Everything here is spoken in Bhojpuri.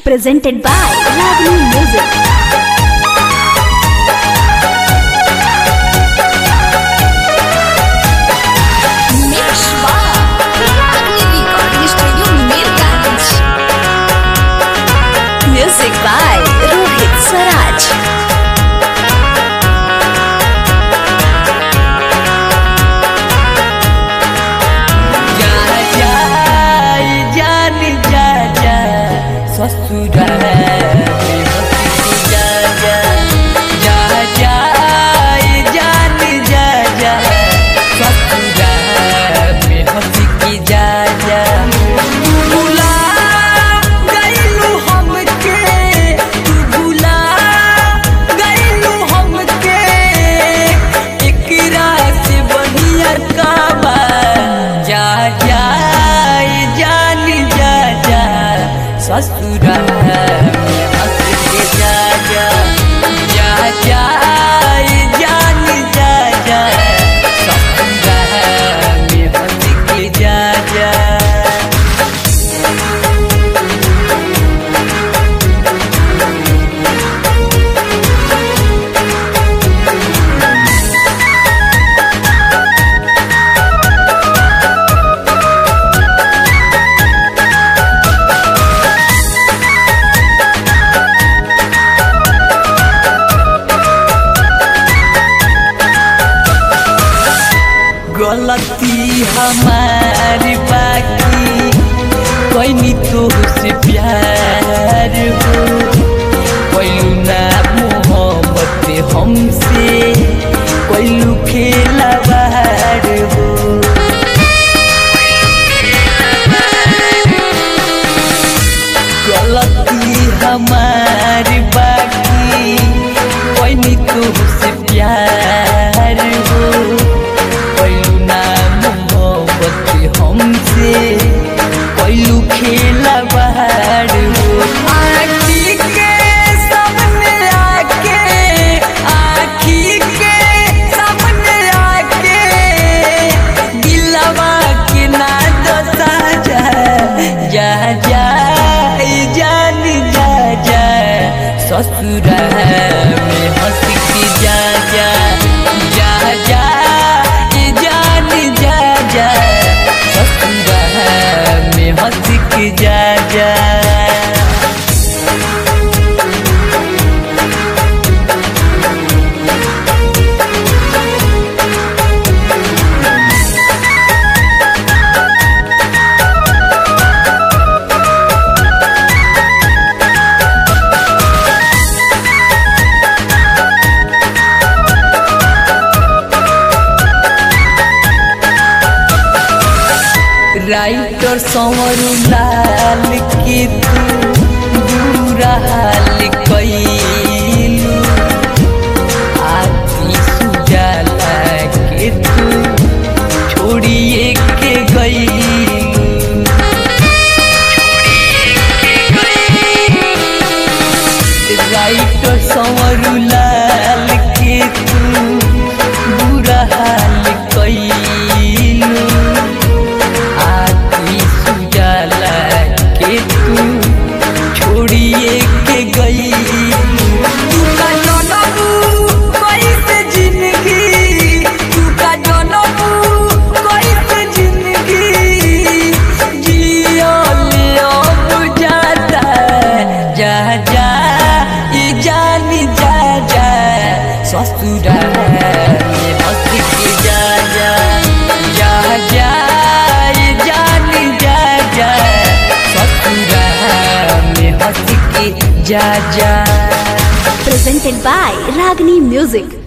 presented by Ragini Music. Mix by Ragini Recording Studio, Mirganj. Music by Rohit Swaraj. ससुरा में हंस के जा जा जा जा जान जा जा ससुरा में हंस के जा जा गलती हमारी बाकी कोई नहीं तो से प्यार हो कोई ना मोहब्बत हमसे कोई खेला बाहर हो गलती हमारी बाकी कोई नहीं तो से प्यार हो हमसे कोई खेला बाहर हो आँखी के सामने आके दिलवा के ना दसा जा जा जा जान जा जा ससुरा में हंस के जा जा जा जा हंस के जा जा राइटर संवरू लाल के तू बुरा हाल कइलू आती सुजाला के तू छोड़िए के गइलू राइटर संवरू लाल के तू बुरा हाल कइलू छोड़िए के गई तू का जनमू कैसे जिंदगी तू का जनमू कैसे जिंदगी जियो बुझाता जा जा ये जान जा जा ससुरा में हंस के जा जा जा जा ये जान जा जा ससुरा में हंस के जा जा Presented by Ragini Music.